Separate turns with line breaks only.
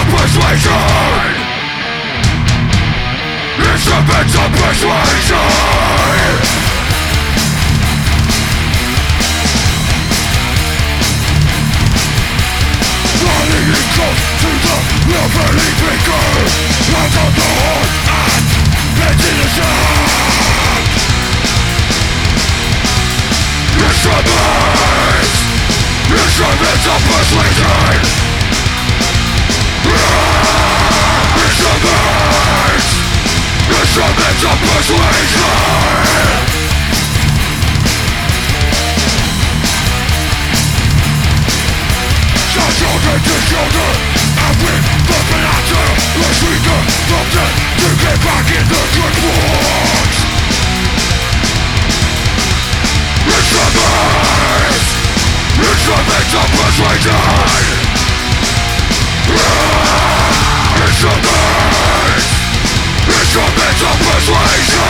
persuasion. Instruments of persuasion. Running in close to the lovely figure out of the heart and in the sound. Instruments, instruments of persuasion. Instruments, instruments of persuasion. Shoulder to shoulder, and with the banana, let's read the something to get back in the good books. Instruments, instruments of persuasion. Instruments, instruments of persuasion.